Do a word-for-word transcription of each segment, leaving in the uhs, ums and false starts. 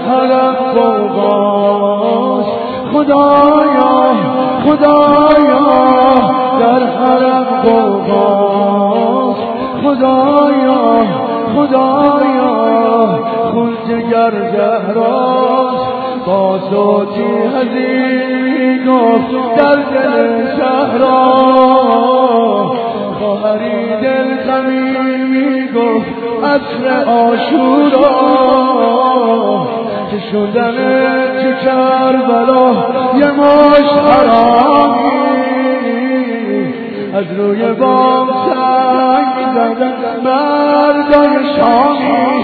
حرم غوغاست خدایا خدایا در حرم غوغاست خدایا خدایا خون جگر زهراست با صوتی حزین گفت در دل صحرا خواهری دل غمی میگفت عصر عاشورا که شدن تو کربلا یه مشت حرامی از روی بام سنگ می‌زدن مردان شامی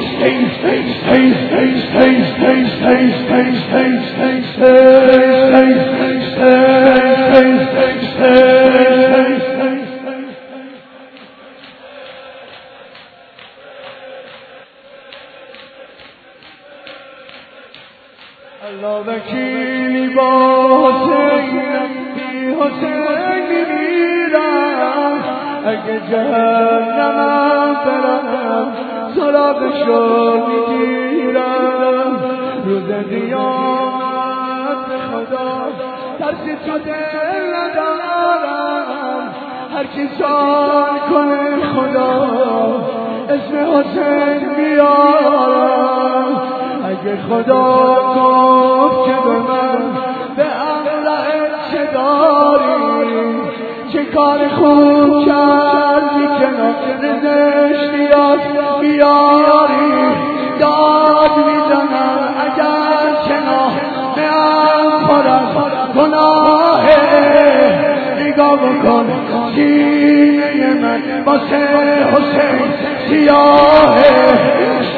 الله وکیلی با حسین بی حسین میمیرم اگه جهنمم برم سراغشو میگیرم روز قیامت خدا ترسی تو دل ندارم هر کی سال کنه خدا اسم حسین بیارم اگه خدا گفت که به من به امرت چه داری چه کار خوب کردی که نزشتیات بیاری داد میزنم اگر چناه نیم خورم گناهه نگاه بکن سینه من واسه حسین سیاهه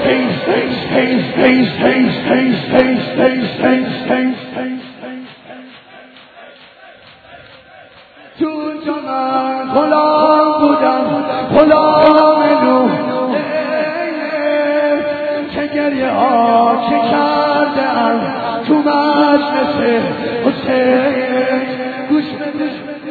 تو تو من غلام بودم غلام نوح چه گریه ها چه کرده ام تو مجلس حسین گوش بده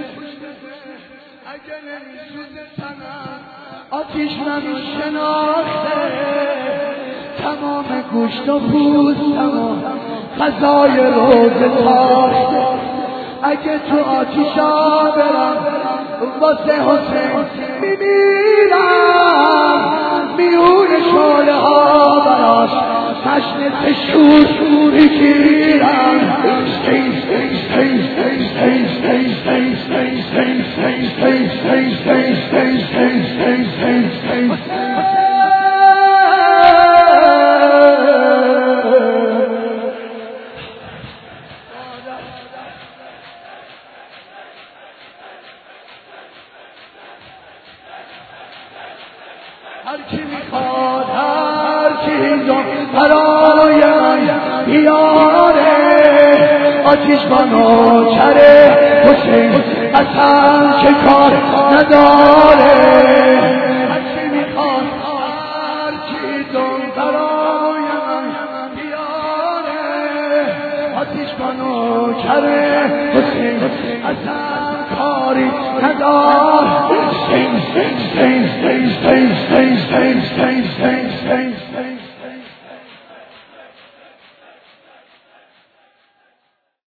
اگه نمی‌سوزه تنم آتیش منو شناخته تمام گوشت و پوستم غذای روزه تاخته اگه تو آتیشا برم واسه حسین میمیرم میون شعله ها براش تشنه شور میگیرم هر کی میخواد هر چیزو برای من بیاره آتیش با نوکره حسین اصلا چه کار نداره هر کی میخواد هر چیزو برای من بیاره آتیش با نوکره حسین اصلا کاری نداره Stay, stay, stay, stay, stay, stay, stay, stay, stay, stay.